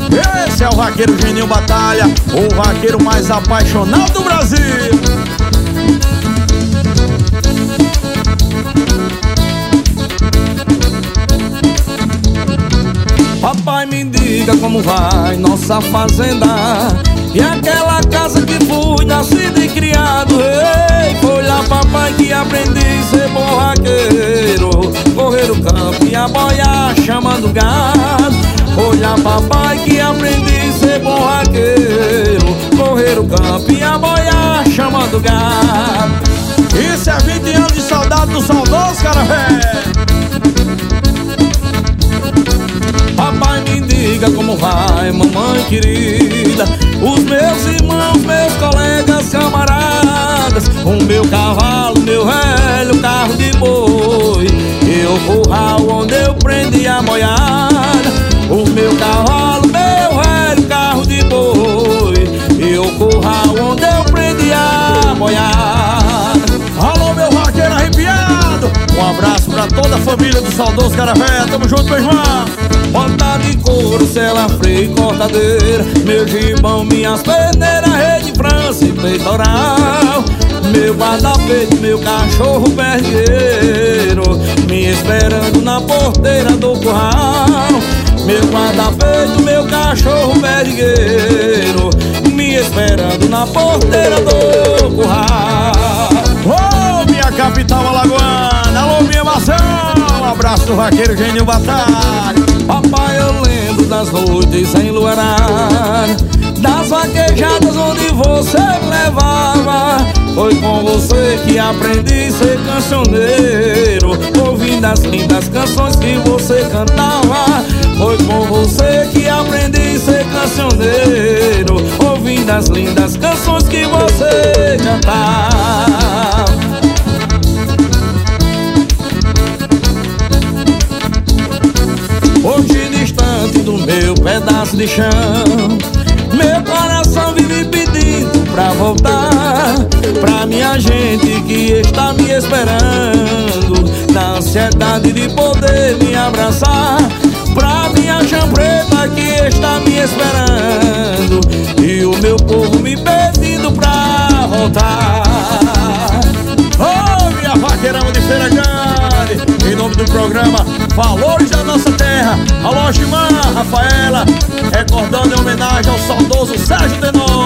Esse é o vaqueiro Geninho Batalha, o vaqueiro mais apaixonado do Brasil. Papai, me diga como vai nossa fazenda e aquela casa que fui nascido e criado. Ei, foi lá, papai, que aprendi a ser bom vaqueiro, correr o campo e aboiar chamando gado. Foi lá, papai, que aprendi a ser bom vaqueiro, correr o campo e aboiar chamando gado. Isso é 20 anos de saudade do saudoso cara velho. Papai, me diga como vai, mamãe querida, os meus irmãos, meus colegas, camaradas, o meu cavalo, meu velho carro de boi e o curral onde eu prendi a boiada. O meu cavalo, meu velho carro de boi e o curral onde eu prendi a boiada. Alô, meu vaqueiro arrepiado, um abraço pra toda a família do saudoso cara velho. Tamo junto, meu irmão. Bota de couro, sela, freio e cortadeira, meu gibão, minhas peneiras, rede, frança e peitoral, meu guarda-peito, meu cachorro perdigueiro, me esperando na porteira do curral. Meu guarda-peito, meu cachorro perdigueiro, me esperando na porteira do curral. Ô, minha capital alagoana, alô, minha maçã, um abraço do vaqueiro Geninho Batalha. Papai, eu lembro das noites enluaradas, das vaquejadas onde você me levava. Foi com você que aprendi a ser cancioneiro, ouvindo as lindas canções que você cantava. Foi com você que aprendi a ser cancioneiro, ouvindo as lindas canções que você cantava. Hoje distante do meu pedaço de chão, meu coração vive pedindo pra voltar pra minha gente que está me esperando, na ansiedade de poder me abraçar, pra minha champreta que está me esperando e o meu povo me pedindo pra voltar. Ô, minha vaqueirão de Feira Grande, em nome do programa Valores da Nossa Terra, alô, Chimã, Rafaela, recordando em homenagem ao saudoso Sérgio Tenor.